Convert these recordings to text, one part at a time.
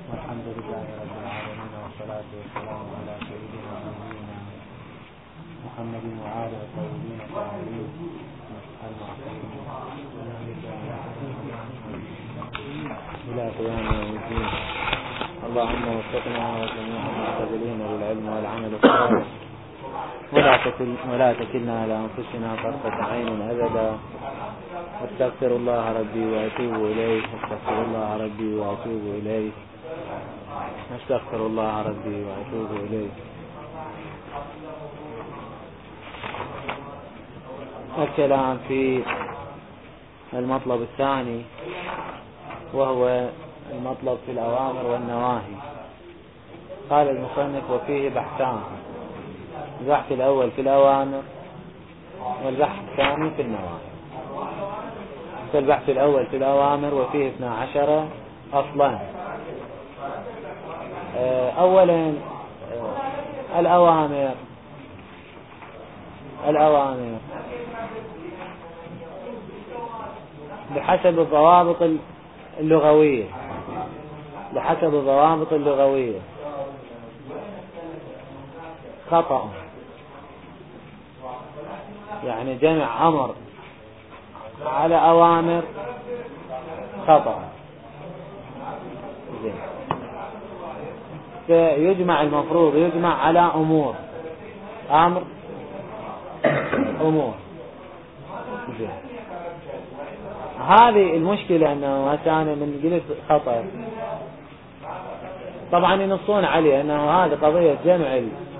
والحمد لله رب العالمين، والصلاة والسلام على سيدنا ونبينا محمد وآله الطيبين الطاهرين المعصومين إلى قيام يوم الدين. اللهم وفقنا وجميع المعتزلين للعلم والعمل الصالح، ولا تكلنا على أنفسنا طرفة عين أبدا. أستغفر الله ربي وأتوب إليه، أستغفر الله ربي وأتوب إليه، أستغفر الله ربي وأتوب إليه. الكلام في المطلب الثاني، وهو المطلب في الأوامر والنواهي. قال المصنف: وفيه بحثان، البحث الأول في الأوامر، والبحث الثاني في النواهي. فالبحث الأول في الأوامر وفيه 12 أصلا. أولا الأوامر بحسب الضوابط اللغوية خطأ، يعني جمع أمر على أوامر خطأ. المفروض يجمع على أمور، أمر أمور. هذه المشكلة، أنه مثلا من قلت خطأ، طبعا ينصون عليه أنه هذه قضية جمع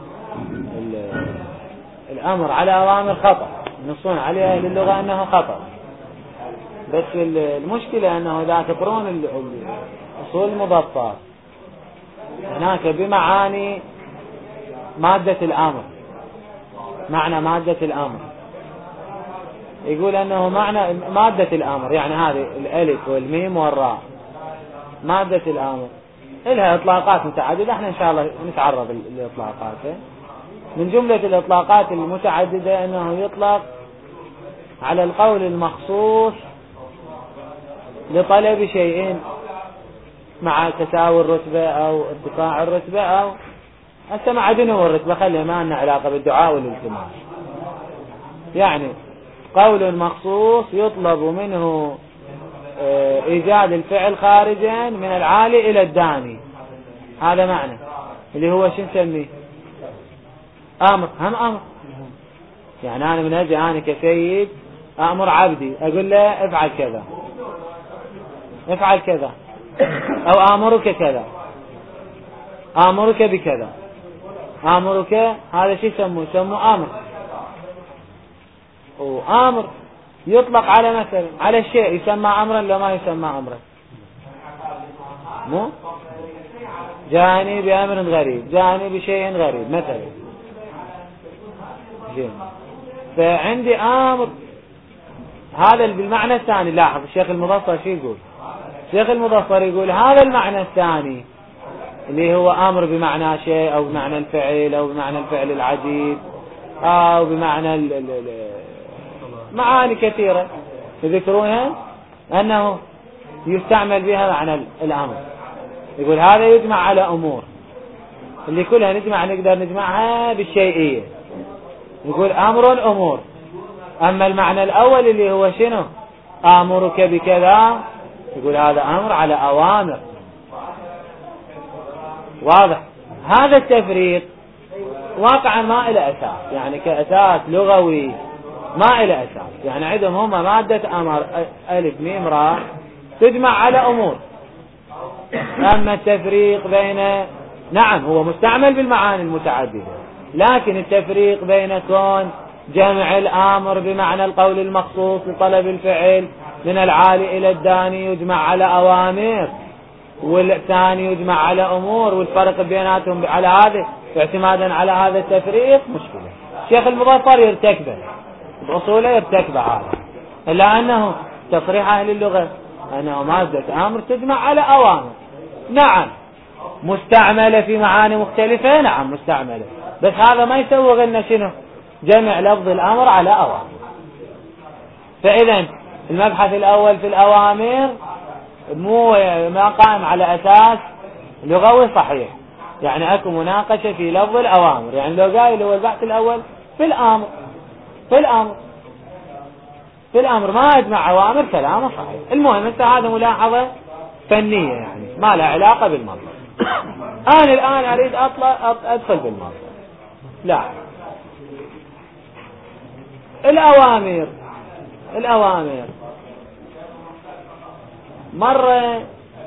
الأمر على أوامر خطأ، ينصون عليها للغة أنه خطأ. بس المشكلة أنه إذا تقرون أصول المضبطات هناك بمعاني مادة الأمر، معنى مادة الأمر، يقول أنه معنى مادة الأمر، يعني هذه الألف والميم والراء مادة الأمر، إلها إطلاقات متعددة. احنا إن شاء الله نتعرض للإطلاقات. من جملة الإطلاقات المتعددة أنه يطلق على القول المخصوص لطلب شيء مع تساوي الرتبة أو ارتفاع الرتبة، أو حتى مع دنو الرتبة، خلي ما لنا علاقة بالدعاء والالتماس. يعني قول مخصوص يطلب منه إيجاد الفعل خارجا من العالي إلى الداني، هذا معنى اللي هو شو نسميه؟ أمر. هم أمر، يعني أنا من أجي أنا كسيد أأمر عبدي، أقول له افعل كذا، افعل كذا، أو آمرك كذا، آمرك بكذا، آمرك، هذا شيء يسموه أمر. وآمر يطلق على مثلا على الشيء يسمى أمرا لو ما يسمى أمرا. مو جاني بأمر غريب، جاني بشيء غريب مثلا. فعندي أمر، هذا بالمعنى الثاني. لاحظ الشيخ المظفر شو يقول؟ الشيخ المظفر يقول هذا المعنى الثاني اللي هو أمر بمعنى شيء، أو بمعنى الفعل، أو بمعنى الفعل العجيب، أو بمعنى معاني كثيرة يذكرونها أنه يستعمل بها معنى الأمر. يقول هذا يجمع على أمور، اللي كلها نقدر نجمعها بالشيئية. يقول أمر أمور. أما المعنى الأول اللي هو شنو؟ آمرك بكذا، يقول هذا أمر على أوامر. واضح؟ هذا التفريق واقعا ما إلى أساس، يعني كأساس لغوي ما إلى أساس. يعني عندهم هم مادة أمر ألف ميم راء تجمع على أمور. أما التفريق بين، نعم هو مستعمل بالمعاني المتعددة، لكن التفريق بين كون جمع الأمر بمعنى القول المخصوص لطلب الفعل من العالي إلى الداني يجمع على أوامر، والثاني يجمع على أمور، والفرق بيناتهم على هذا اعتمادا على هذا التفريق مشكلة. الشيخ المظفر يرتكبه بأصوله، يرتكبه هذا، إلا أنه تصريح أهل اللغة أنه مادة أمر تجمع على أوامر. نعم مستعملة في معاني مختلفة، نعم مستعملة، بس هذا ما يسوغ لنا شنو؟ جمع لفظ الأمر على أوامر. فإذا المبحث الأول في الأوامر ما قائم على أساس لغوي صحيح، يعني اكو مناقشة في لفظ الأوامر. يعني لو قايل هو البحث الأول في الأمر، في الأمر ما أجمع أوامر كلامه صحيح. المهم انت هذا ملاحظة فنية يعني ما لها علاقة بالمنطق. أنا الآن أريد أدخل بالمنطق. لا، الأوامر مرة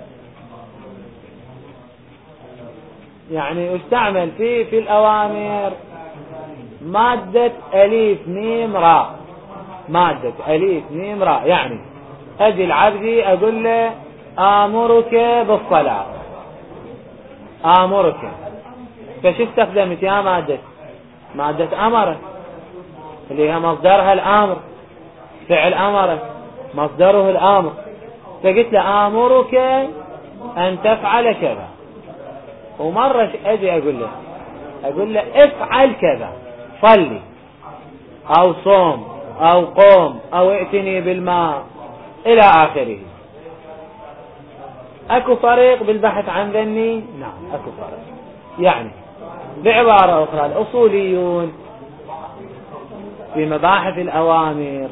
يعني استعمل في الأوامر مادة أليف ميم راء. مادة أليف ميم راء يعني أجي العبدي أقول له آمرك بالصلاة، آمرك، فش استخدمت يا مادة أمر اللي هي مصدرها الأمر، فعل أمر مصدره الأمر. فقلت له آمرك أن تفعل كذا. ومرة أجي أقول له افعل كذا، صلي أو صوم أو قوم أو ائتني بالماء إلى آخره. أكو فريق بالبحث عن ذني؟ نعم أكو فريق. يعني بعبارة أخرى الأصوليون في مباحث الأوامر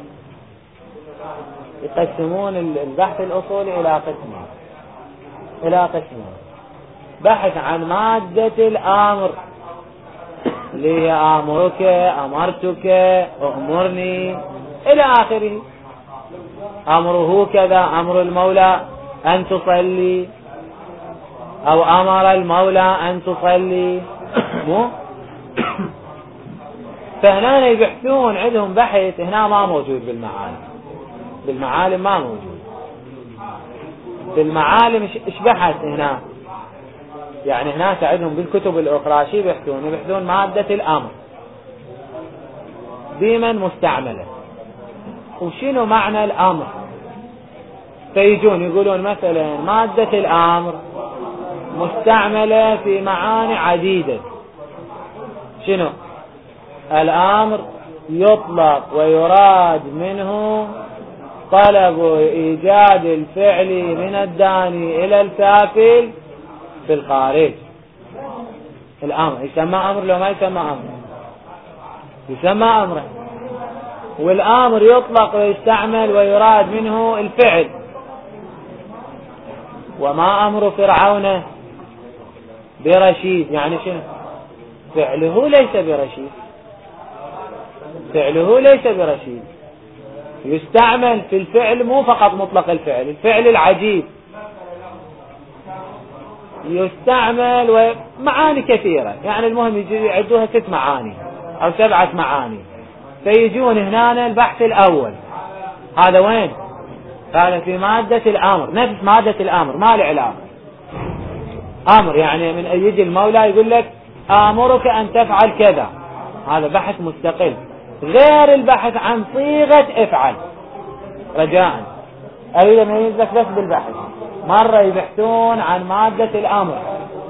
يقسمون البحث الأصولي إلى قسمين. بحث عن مادة الأمر اللي هي آمرك، أمرتك، أمرني إلى آخره. أمره كذا، أمر المولى أن تصلي، أو أمر المولى أن تصلي. فهنا يبحثون عندهم بحث هنا ما موجود بالمعالم ما موجود. بالمعالم إيش بحث هنا؟ يعني هناك عندهم بالكتب الأخرى شيء يبحثون مادة الأمر ديما مستعملة، وشنو معنى الأمر. فيجون يقولون مثلا مادة الأمر مستعملة في معاني عديدة. شنو الأمر؟ يطلق ويراد منه طلب إيجاد الفعل من الداني إلى الكافل في الخارج. الأمر يسمى أمر لو ما يسمى أمر؟ يسمى أمره. والأمر يطلق ويستعمل ويراد منه الفعل. وما أمر فرعون برشيد، يعني شنو؟ فعله ليس برشيد. يستعمل في الفعل مو فقط مطلق الفعل العجيب، يستعمل ومعاني كثيرة. يعني المهم يعدوها 6 معاني أو 7 معاني. فيجون هنا البحث الأول هذا وين؟ قال في مادة الأمر، نفس مادة الأمر ما له علاقة. أمر يعني من يجي المولى يقول لك آمرك أن تفعل كذا، هذا بحث مستقل غير البحث عن صيغة افعل. رجاء أريد أن يميزك بس بالبحث. مرة يبحثون عن مادة الأمر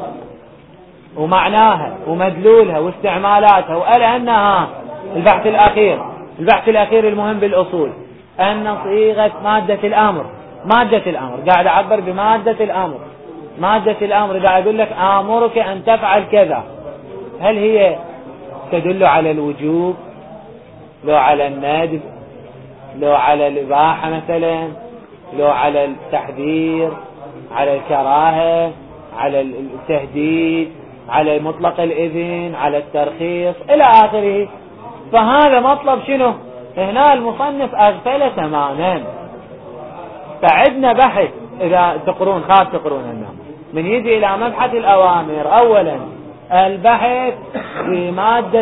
ومعناها ومدلولها واستعمالاتها، وقال أنها البحث الأخير المهم بالأصول أن صيغة مادة الأمر قاعد أعبر بمادة الأمر. مادة الأمر قاعد أقول لك آمرك أن تفعل كذا، هل هي تدل على الوجوب، لو على الندب، لو على الإباحة مثلا، لو على التحذير، على الكراهة، على التهديد، على مطلق الإذن، على الترخيص إلى آخره. فهذا مطلب شنو؟ هنا المصنف أغفل تماما. فعدنا بحث إذا تقرون النوم من يجي إلى مبحث الأوامر. أولا البحث في مادة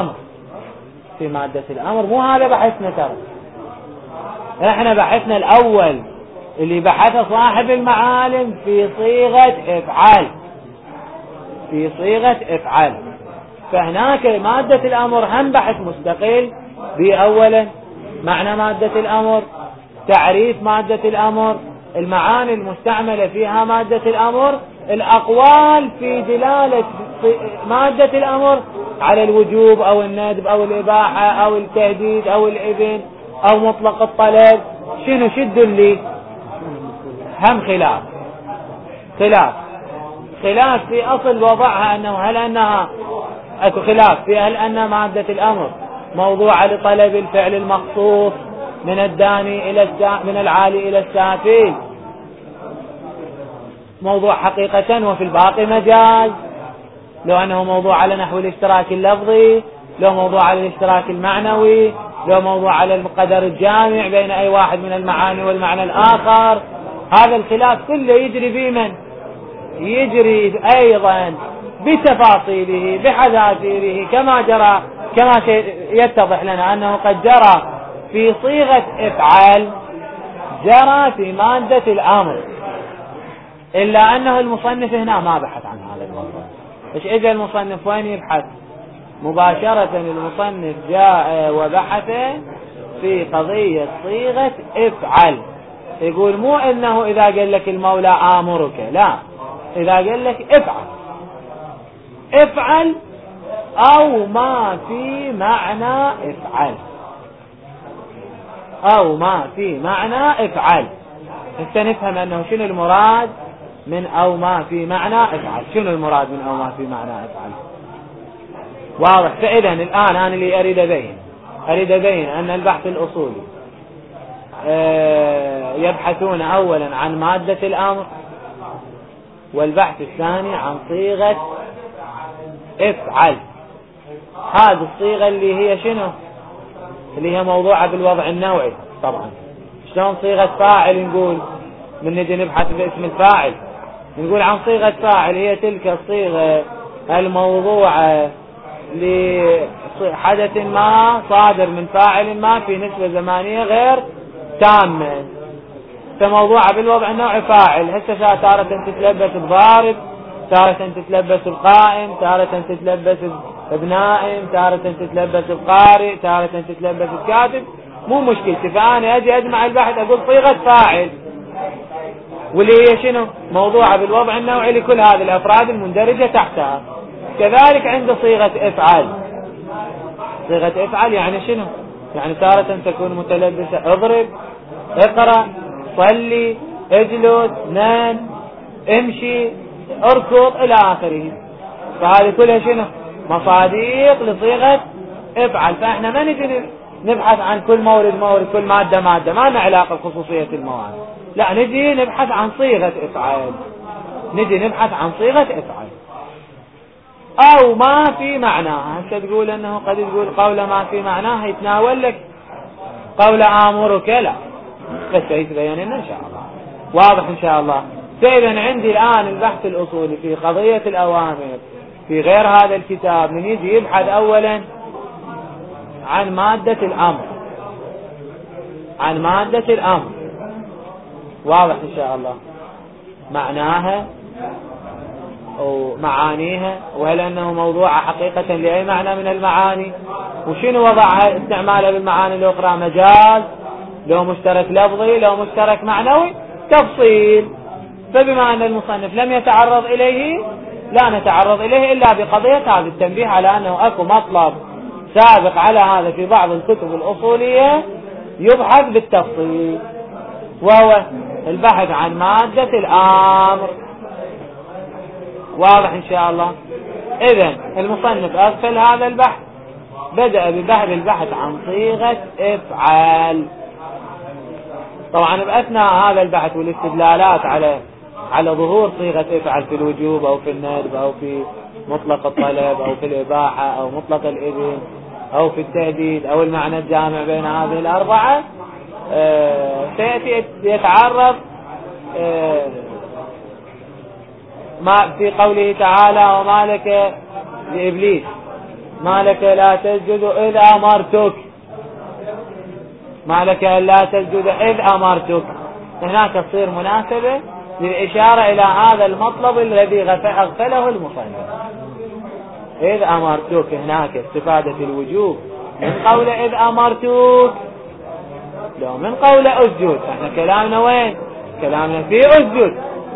الأمر، مو هذا بحثنا ترى. احنا بحثنا الأول اللي بحث صاحب المعالم في صيغة افعال. فهناك مادة الأمر هم بحث مستقل بأولا معنى مادة الأمر، تعريف مادة الأمر، المعاني المستعملة فيها مادة الأمر، الأقوال في دلالة مادة الأمر على الوجوب أو الندب أو الإباحة أو التهديد أو الإذن أو مطلق الطلب. شنو شد اللي هم خلاف خلاف في أصل وضعها أنه هل أنها أكو خلاف في هل أن مادة الأمر موضوعة لطلب الفعل المخصوص من الداني إلى من العالي إلى السافل موضوع حقيقة وفي الباقي مجاز، لو أنه موضوع على نحو الاشتراك اللفظي، لو موضوع على الاشتراك المعنوي، لو موضوع على القدر الجامع بين أي واحد من المعاني والمعنى الآخر. هذا الخلاف كله يجري بمن؟ يجري أيضا بتفاصيله بحذافيره كما يتضح لنا أنه قد جرى في صيغة افعل جرى في مادة الأمر، إلا أنه المصنف هنا ما بحث عن هذا الموضوع. إيش إجا المصنف وين يبحث؟ مباشرة المصنف جاء وبحث في قضية صيغة افعل. يقول مو إنه إذا قال لك المولى آمرك، لا، إذا قال لك افعل أو ما في معنى افعل، أو ما في معنى افعل. حتى نفهم أنه شنو المراد من أو ما في معنى افعل. شنو المراد من أو ما في معنى افعل؟ واضح. فإذا الآن أنا اللي أريد أبين أن البحث الأصولي يبحثون أولا عن مادة الأمر، والبحث الثاني عن صيغة افعل. هذه الصيغة اللي هي شنو؟ اللي هي موضوعة بالوضع النوعي. طبعا شلون صيغة فاعل نقول من نجي نبحث باسم الفاعل نقول عن صيغة فاعل هي تلك الصيغة الموضوعة لحدث ما صادر من فاعل ما في نسبة زمانية غير تامة، فموضوعة بالوضع النوعي فاعل. هسه تارة تتلبس بضارب، تارة تتلبس بقائم، تارة تتلبس بنائم، تارة تتلبس بقارئ، تارة تتلبس بكاتب. مو مشكلتي، فأنا أجي أجمع البحث أقول صيغة فاعل، واللي هي شنو؟ موضوعة بالوضع النوعي لكل هذه الأفراد المندرجة تحتها. كذلك عند صيغة افعل. صيغة افعل يعني شنو؟ يعني تارة تكون متلبسة اضرب، اقرأ، صلي، اجلس، نام، امشي، اركض إلى آخره. فهذه كلها شنو؟ مصاديق لصيغة افعل. فاحنا ما نجي نبحث عن كل مورد كل مادة ما لنا علاقة بخصوصية المواد، لا، نجي نبحث عن صيغة افعل. او ما في معناها. هسه تقول انه قد تقول قول ما في معناها يتناول لك قول آمرك، لا، بس يتبين لنا ان شاء الله. واضح ان شاء الله. فإذا عندي الآن البحث الأصولي في قضية الأوامر في غير هذا الكتاب من يجي يبحث أولا عن مادة الأمر، واضح إن شاء الله، معناها ومعانيها، وهل أنه موضوع حقيقة لأي معنى من المعاني، وشنو وضعها استعمالها بالمعاني الأخرى، مجاز، لو مشترك لفظي، لو مشترك معنوي، تفصيل. فبما أن المصنف لم يتعرض إليه لا نتعرض إليه إلا بقضية هذا التنبيه على أنه أكو مطلب سابق على هذا في بعض الكتب الأصولية يبحث بالتفصيل، وهو البحث عن مادة الأمر. واضح إن شاء الله. إذن المصنف أغفل هذا البحث، بدأ بالبحث عن صيغة افعال. طبعا بأثناء هذا البحث والاستدلالات على ظهور صيغة افعل في الوجوب أو في الندب أو في مطلق الطلب أو في الإباحة أو مطلق الإذن أو في التهديد أو المعنى الجامع بين هذه الأربعة، سيأتي يتعرض ما في قوله تعالى وما لك لإبليس ما لك لا تسجد إذ أمرتك، ما لك لا تسجد إذ أمرتك. هناك تصير مناسبة للإشارة إلى هذا المطلب الذي أغفله المصنف. إذ أمرتك هناك استفادة الوجوب من قول إذ أمرتك، لو من قول أسجد. احنا كلامنا وين؟ كلامنا في أسجد.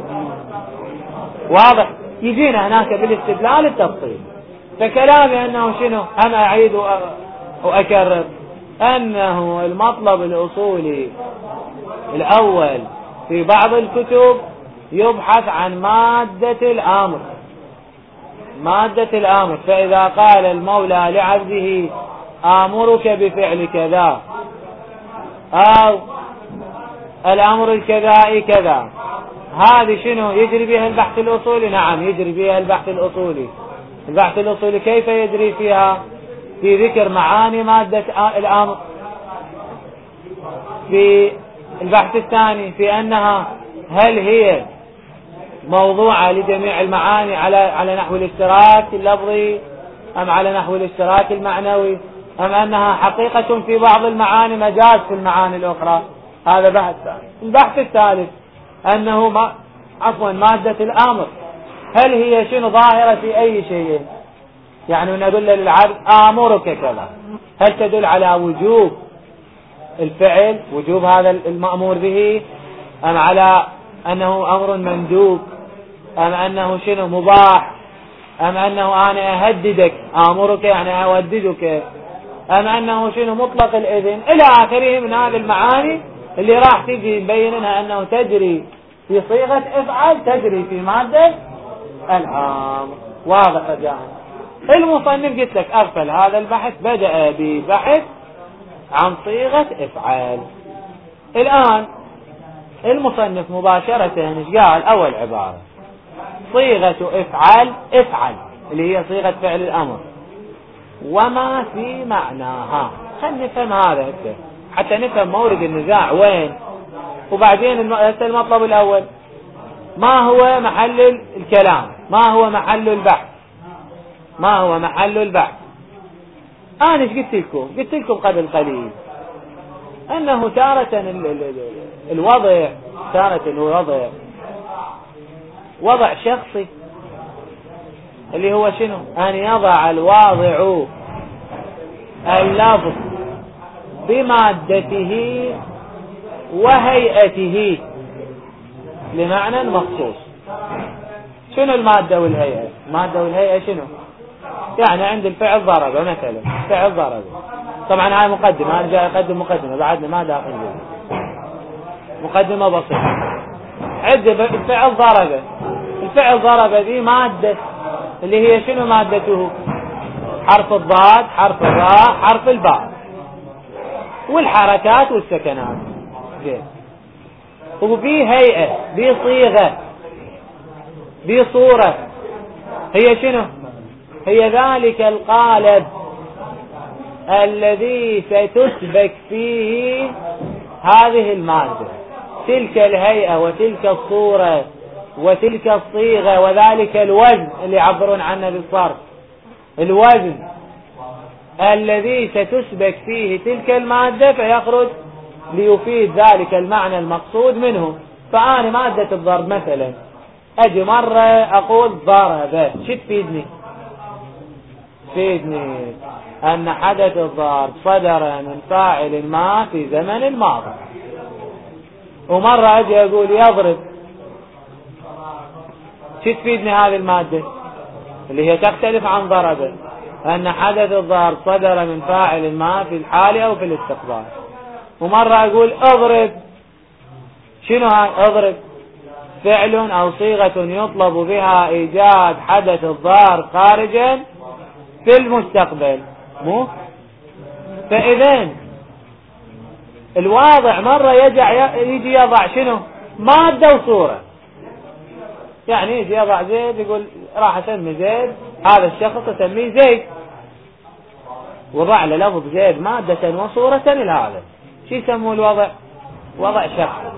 واضح. يجينا هناك بالاستدلال التفصيل. فكلامي أنه شنو؟ أنا أعيد وأكرر أنه المطلب الأصولي الأول في بعض الكتب يبحث عن مادة الأمر. مادة الأمر، فإذا قال المولى لعبده آمرك بفعل كذا، أو الأمر الكذائي كذا، هذه شنو يجري بها البحث الأصولي؟ نعم يجري بها البحث الأصولي. البحث الأصولي كيف يجري فيها؟ في ذكر معاني مادة الأمر. في البحث الثاني في أنها هل هي موضوعة لجميع المعاني على نحو الاشتراك اللفظي، أم على نحو الاشتراك المعنوي، أم أنها حقيقة في بعض المعاني مجاز في المعاني الأخرى. هذا بحث ثاني. البحث الثالث أنه مادة الأمر هل هي شنو ظاهرة في أي شيء؟ يعني نقول للعبد آمرك كذا، هل تدل على وجوب الفعل، وجوب هذا المأمور به، أم على أنه أمر مندوب، أم أنه شنو مباح، أم أنه أنا أهددك آمرك يعني أوددك، أم أنه شنو مطلق الإذن، إلى آخره من هذه المعاني اللي راح تجي مبينها أنه تجري في صيغة افعل، تجري في مادة الأمر. واضح جدا. المصنف قلت لك أغفل هذا البحث، بدأ ببحث عن صيغة افعال. الآن المصنف مباشرة ايش قال؟ أول عبارة صيغة افعل، افعل اللي هي صيغة فعل الأمر وما في معناها. خلينا نفهم هذا حتى نفهم مورد النزاع وين. وبعدين المطلب الأول ما هو محل الكلام، ما هو محل البحث، ما هو محل البحث. أنا ايش قلت لكم؟ قلت لكم قبل قليل أنه تارة الوضع، تارة الوضع وضع شخصي اللي هو شنو؟ أن يضع الواضع اللفظ بمادته وهيئته لمعنى مخصوص. شنو المادة والهيئة؟ المادة والهيئة شنو؟ يعني عند الفعل ضرب مثلا، فعل ضرب، طبعا هاي مقدمة، أنا جاي أقدم مقدمة بعدنا ما داخل بيه، مقدمة بسيطة. عند الفعل ضرب، الفعل ضرب ذي مادة اللي هي شنو مادته؟ حرف الضاد، حرف الراء، حرف الباء، والحركات والسكنات. زين. وفي هيئة، في صيغة، في صورة، هي شنو؟ هي ذلك القالب الذي ستسبك فيه هذه المادة، تلك الهيئة وتلك الصورة وتلك الصيغة وذلك الوزن اللي يعبرون عنه بالصرف، الوزن الذي ستسبك فيه تلك المادة فيخرج ليفيد ذلك المعنى المقصود منه. فأنا مادة الضرب مثلا أجي مرة أقول ضرب، شو تفيدني؟ تفيدني أن حدث الضرب صدر من فاعل ما في زمن الماضي. ومرة أجي أقول يضرب، شو تفيدني هذه المادة اللي هي تختلف عن ضرب؟ أن حدث الضرب صدر من فاعل ما في الحال أو في الاستقبال. ومرة أقول اضرب، شنو هاي؟ اضرب فعل أو صيغة يطلب بها إيجاد حدث الضرب خارجا في المستقبل، مو؟ فإذن الواضع مرة يجي يضع شنو؟ مادة وصورة. يعني يجي يضع زيد، يقول راح أسمي زيد، هذا الشخص أسميه زيد، وضع له لفظ زيد مادة وصورة لهذا. شو يسموه الوضع؟ وضع شخصي.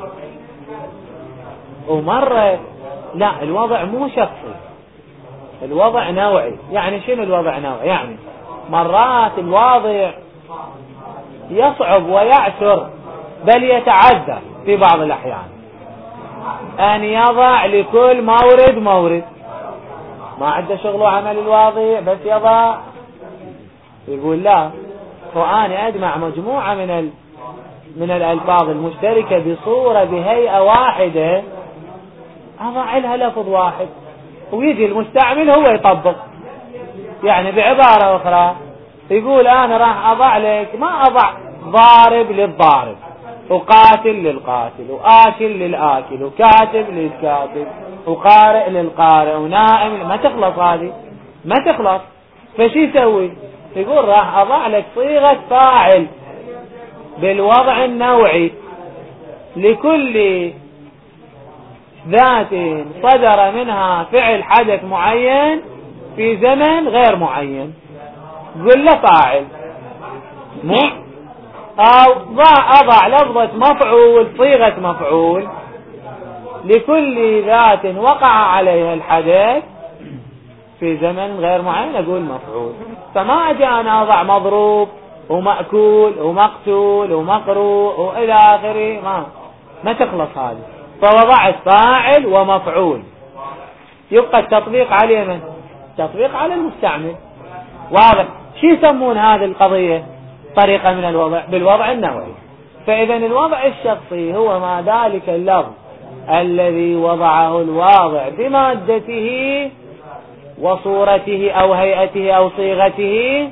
ومرة لا، الوضع مو شخصي، الوضع نوعي. يعني شنو الوضع نوعي؟ يعني مرات الواضع يصعب ويعسر بل يتعذر في بعض الأحيان أن يضع لكل مورد، ما عنده شغل وعمل الواضع بس يضع. يقول لا، وأنا أجمع مجموعة من الألفاظ المشتركة بصورة بهيئة واحدة، أضع لها لفظ واحد، ويجي المستعمل هو يطبق. يعني بعبارة أخرى يقول أنا راح أضع لك، ما أضع ضارب للضارب، وقاتل للقاتل وآكل للآكل وكاتب للكاتب وقارئ للقارئ ونائم، ما تخلص هذه، ما تخلص. فشي يسوي؟ يقول راح أضع لك صيغة فاعل بالوضع النوعي لكل ذات صدر منها فعل حدث معين في زمن غير معين. قل له فاعل، مو أو أضع لفظة مفعول، صيغة مفعول لكل ذات وقع عليها الحدث في زمن غير معين، أقول مفعول. فما أجي أنا أضع مضروب ومأكول ومقتول ومقروء وإلى آخره، ما تخلص هذه. فوضعت فاعل ومفعول، يبقى التطبيق على من؟ التطبيق على المستعمل. واضح؟ شو يسمون هذه القضية؟ طريقة من الوضع بالوضع النوعي. فإذا الوضع الشخصي هو ما ذلك اللفظ الذي وضعه الواضع بمادته وصورته أو هيئته أو صيغته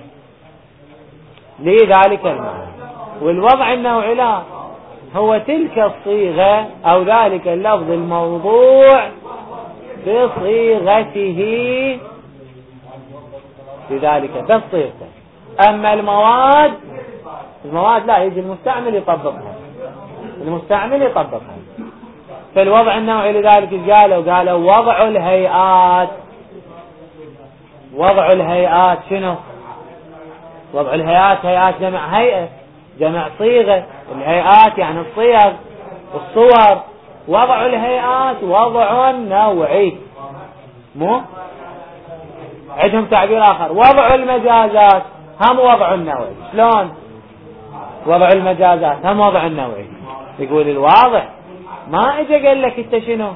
لذلك المعنى. والوضع النوعي لا، هو تلك الصيغة أو ذلك اللفظ الموضوع بصيغته لذلك بس صيغته. أما المواد لا، يجي المستعمل يطبقها، المستعمل يطبقها. فالوضع النوعي لذلك قالوا وضع الهيئات. وضع الهيئات شنو؟ وضع الهيئات، هيئات جمع هيئة، جمع صيغة. الهيئات يعني الصيغ والصور. وضع الهيئات وضع نوعي، مو عندهم تعبير آخر. وضع المجازات هم وضع النوعي. شلون وضع المجازات هم وضع النوعي؟ يقول الواضح ما اجى قال لك انت شنو،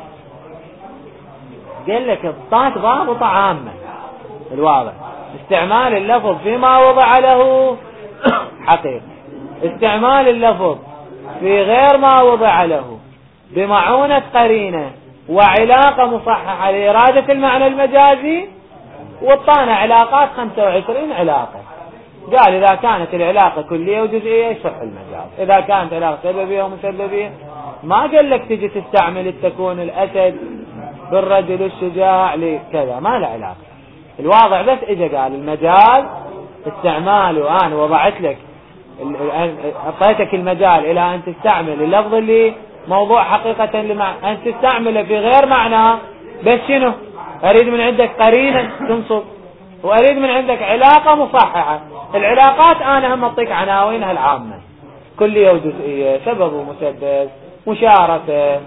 قال لك اضطات ضابطة عامة. الواضح استعمال اللفظ فيما وضع له حقيقة، استعمال اللفظ في غير ما وضع له بمعونة قرينة وعلاقة مصححة لإرادة المعنى المجازي. والطانة علاقات 25 علاقة. قال إذا كانت العلاقة كلية وجزئية يصح المجاز، إذا كانت علاقة سببية ومسببية ما قال لك تجي تستعمل تكون الأسد بالرجل الشجاع لكذا، ما له علاقة. الواضع بس إجا قال المجاز استعماله، أنا وضعت لك أعطيتك المجال إلى أن تستعمل اللفظ اللي موضوع حقيقة أن تستعمله في غير معناه. بس شنو أريد من عندك؟ قرينة تنصب، وأريد من عندك علاقة مصححة. العلاقات أنا هم أعطيك عناوينها العامة، كلية وجزئية، سبب ومسبب، مشاركة،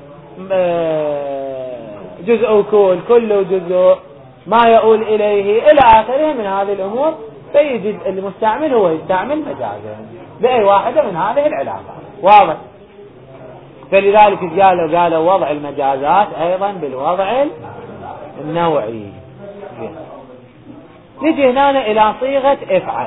جزء وكل، كل وجزء، ما يؤول إليه إلى آخره من هذه الأمور. فيجد المستعمل هو يستعمل مجازا بأي واحدة من هذه العلاقات. واضح؟ فلذلك قالوا وضع المجازات أيضا بالوضع النوعي. نجي هنا إلى صيغة افعل.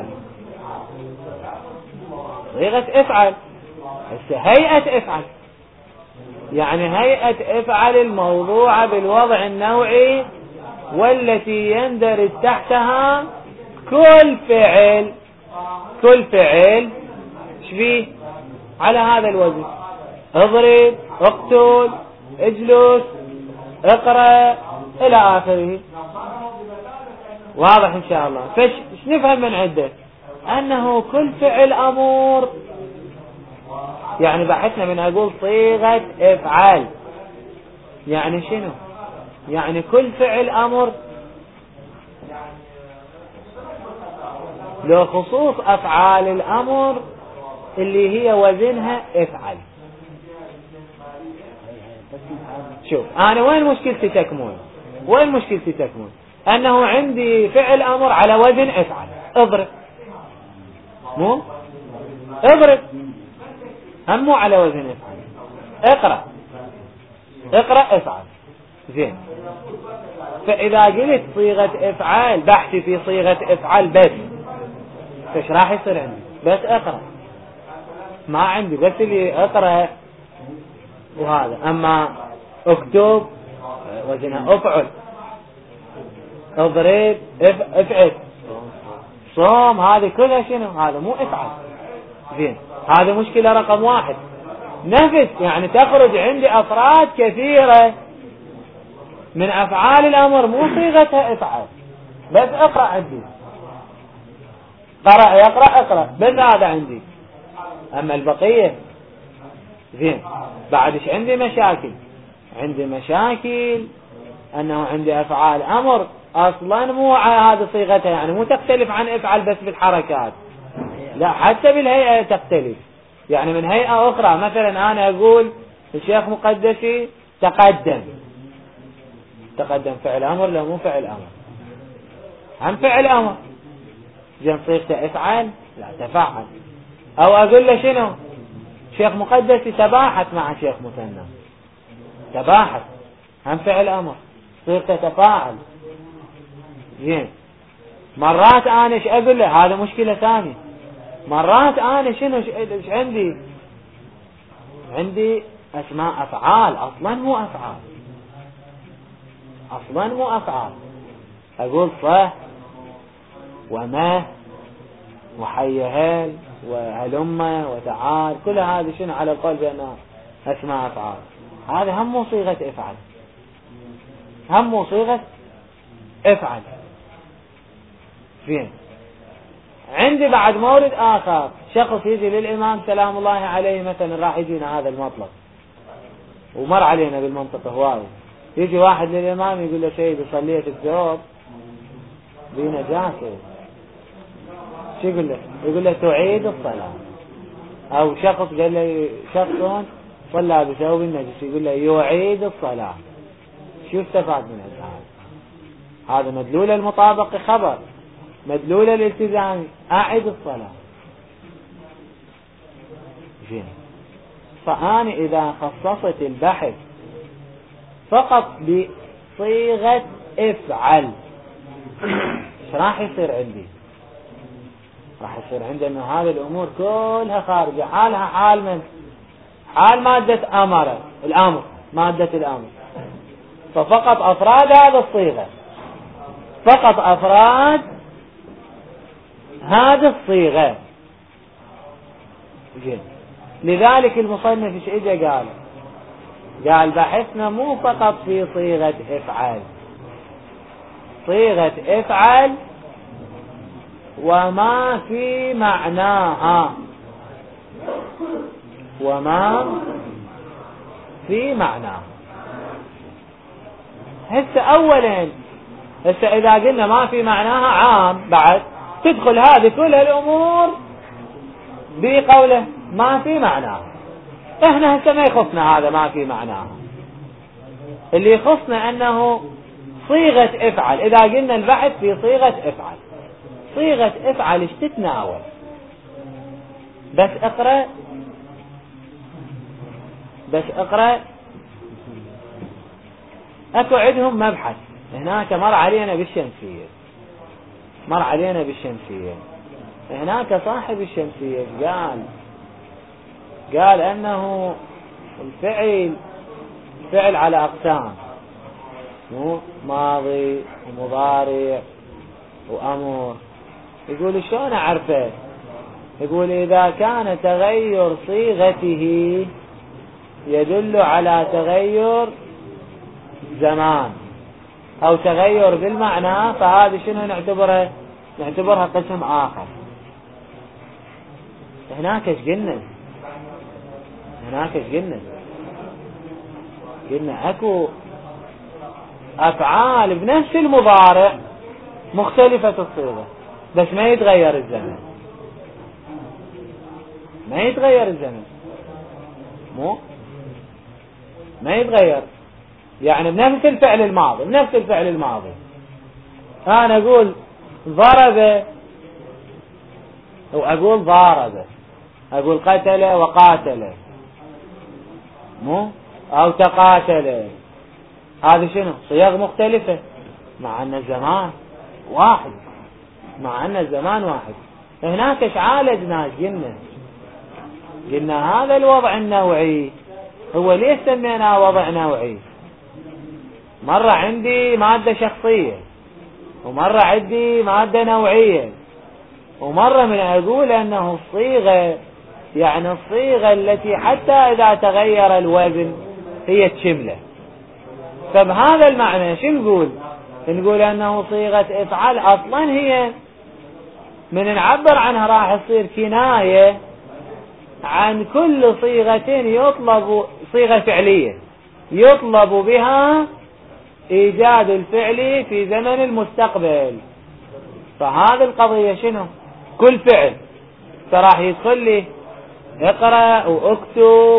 صيغة افعل هيئة افعل، يعني هيئة افعل الموضوعة بالوضع النوعي والتي يندرج تحتها كل فعل. كل فعل شبيه على هذا الوزن: اضرب، اقتل، اجلس، اقرأ الى اخره. واضح ان شاء الله؟ فش نفهم من عده انه كل فعل امور، يعني بحثنا من اقول صيغة افعال يعني شنو؟ يعني كل فعل امر لو خصوص افعال الامر اللي هي وزنها افعل. شوف انا وين مشكلتي تكمن؟ وين مشكلتي تكمن؟ انه عندي فعل امر على وزن افعل. اضرب، مو اضرب هم مو على وزن افعل. اقرأ، اقرأ افعل. زين، فاذا قلت صيغة افعال بحثي في صيغة افعل بس، ايش راح يصير عندي؟ بس اقرأ، ما عندي بس اللي اقرأ وهذا. اما اكتب وزنها افعل، اضرب افعل، صوم، هذه كلها شنو؟ هذا مو افعل. زين، هذه مشكلة رقم واحد. نفس، يعني تخرج عندي أفراد كثيرة من أفعال الأمر مو صيغتها افعل، بس اقرأ عندي، قرأ يقرأ اقرأ، بس هذا عندي. أما البقية زين. بعد ايش عندي مشاكل؟ عندي مشاكل أنه عندي أفعال أمر أصلا مو هذه صيغتها، يعني مو تختلف عن افعل بس بالحركات، لا حتى بالهيئة تختلف. يعني من هيئة أخرى، مثلا أنا أقول الشيخ مقدسي تقدم، تقدم فعل أمر لو مو فعل أمر، هم فعل أمر، زين صيغته افعل لا تفعل. أو أقول له شنو شيخ مقدسي تباحث مع شيخ مثنى، تباحث هم فعل أمر، صيغته تفاعل. زين. مرات أنا ايش أقول له؟ هذا مشكلة ثانية. مرات أنا شنو ايش عندي؟ عندي أسماء أفعال أصلا مو أفعال، أصلا مو أفعال. أقول صح وما وحيهل وهلمة وتعال، كل هذه شنو على القول بأنها أسماء أفعال. هذا هم مو صيغة افعل، هم مو صيغة افعل. فين عندي بعد مورد آخر، شخص يجي للإمام سلام الله عليه مثلا، راح يجينا هذا المطلب ومر علينا بالمنطقة هواي، يجي واحد للإمام يقول له سيد صليت الثوب بنجاسة، شو يقول له؟ يقول له تعيد الصلاة. أو شخص قال له شخص صلى بثوب النجس، يقول له يعيد الصلاة. شو استفاد من هذا؟ مدلول المطابق خبر، مدلول الالتزام أعد الصلاة. جين. فأنا إذا خصصت البحث فقط بصيغة افعل، ايش راح يصير عندي؟ راح يصير عندي انه هذه الامور كلها خارجة، حالها حال من؟ حال مادة امر، الامر، مادة الامر. ففقط افراد هذا الصيغة، فقط افراد هذه الصيغة. جين. لذلك المصنف ايش اجى قال بحثنا مو فقط في صيغة افعل، صيغة افعل وما في معناها، وما في معناها. هسه اولا، هسه اذا قلنا ما في معناها عام، بعد تدخل هذه كل الامور بقوله ما في معناها. احنا هسه ما يخصنا هذا ما في معناها، اللي يخصنا انه صيغة افعل. اذا قلنا البحث في صيغة افعل، صيغة افعل ايش تتناول؟ بس اقرأ اكو عندهم مبحث هناك مر علينا بالشمسية، هناك صاحب الشمسية قال انه الفعل على اقسام، ماضي ومضارع وامر. يقول شلون اعرفه؟ يقول اذا كان تغير صيغته يدل على تغير زمان او تغير بالمعنى، فهذه شنو نعتبرها قسم اخر. هناك ايش قلنا اكو افعال بنفس المضارع مختلفة الصيغة، بس ما يتغير الزمن، ما يتغير. يعني بنفس الفعل الماضي انا اقول ضرب واقول ضارب، اقول قتل وقاتل، او تقاتل. هذا شنو؟ صيغ مختلفة مع ان الزمان واحد. هناك ايش عالجنا؟ قلنا هذا الوضع النوعي هو ليش سميناه وضع نوعي؟ مرة عندي مادة شخصية، ومرة عندي مادة نوعية، ومرة من اقول انه الصيغة يعني الصيغة التي حتى إذا تغير الوزن هي تشمله. فبهذا المعنى شو نقول أنه صيغة افعل أصلا هي من نعبر عنها راح تصير كناية عن كل صيغة يطلب، صيغة فعلية يطلب بها إيجاد الفعل في زمن المستقبل. فهذه القضية شنو؟ كل فعل فراح يدخل لي اقرأ واكتب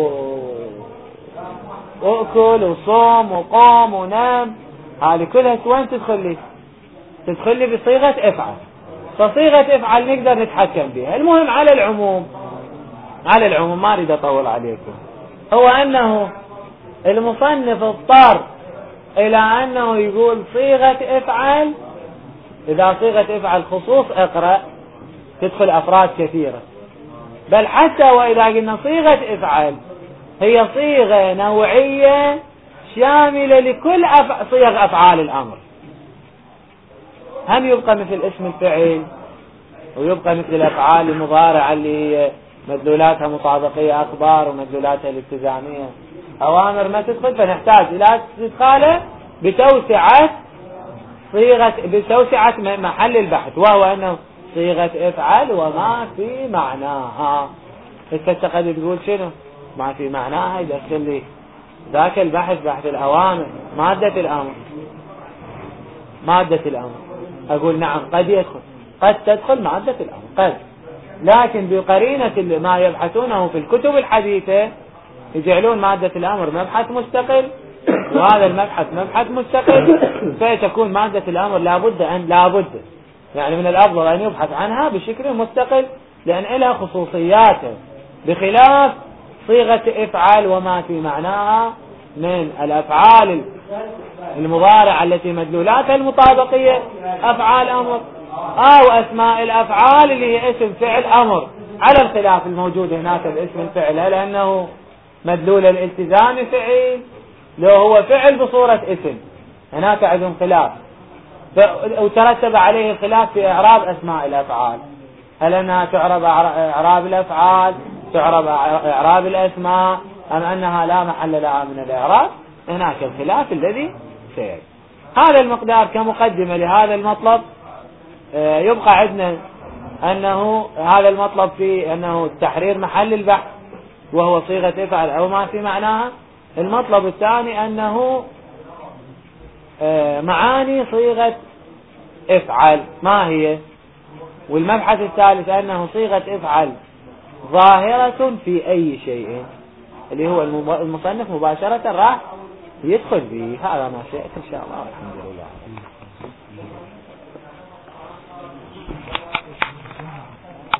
واكل وصوم وقوم ونام، هذه كلها وين تدخل لي بصيغة افعل. فصيغة افعل نقدر نتحكم بها. المهم على العموم ما اريد اطول عليكم، هو انه المصنف اضطر الى انه يقول صيغة افعل. اذا صيغة افعل خصوص اقرأ تدخل افراد كثيرة، بل حتى واذا قلنا صيغة افعل هي صيغة نوعية شاملة لكل صيغ افعال الامر. هم يبقى مثل اسم الفعل، ويبقى مثل الافعال المضارعة اللي هي مدلولاتها مطابقية اخبار ومدلولاتها الالتزامية اوامر ما تدخل، فنحتاج الى استدخاله بتوسعة محل البحث، وهو انه صيغة افعل وما في معناها. انت قد تقول شنو ما في معناها؟ يدخل لي ذاك البحث بحث الاوامر مادة الامر. اقول نعم قد تدخل مادة الامر قد، لكن بقرينة ما يبحثونه في الكتب الحديثة يجعلون مادة الامر مبحث مستقل، وهذا المبحث مبحث مستقل، فتكون مادة الامر لابد يعني من الافضل ان يبحث عنها بشكل مستقل، لان لها خصوصياته بخلاف صيغة افعال وما في معناها من الافعال المضارعة التي مدلولاتها المطابقية افعال امر، او اسماء الافعال اللي هي اسم فعل امر، على الخلاف الموجود هناك باسم الفعل، هل انه مدلول الالتزام فعل لو هو فعل بصورة اسم، هناك عندهم خلاف، وترتب عليه الخلاف في اعراب اسماء الافعال، هل انها تعرب اعراب الافعال، تعرب اعراب الاسماء، ام انها لا محل لها من الاعراب. هناك الخلاف الذي سيأتي. هذا المقدار كمقدمة لهذا المطلب. يبقى عندنا انه هذا المطلب في انه تحرير محل البحث وهو صيغة افعل او ما في معناها. المطلب الثاني انه معاني صيغة افعل ما هي، والمبحث الثالث انه صيغة افعل ظاهرة في اي شيء، اللي هو المصنف مباشرة راح يدخل به. هذا ما شئت ان شاء الله. الحمد لله.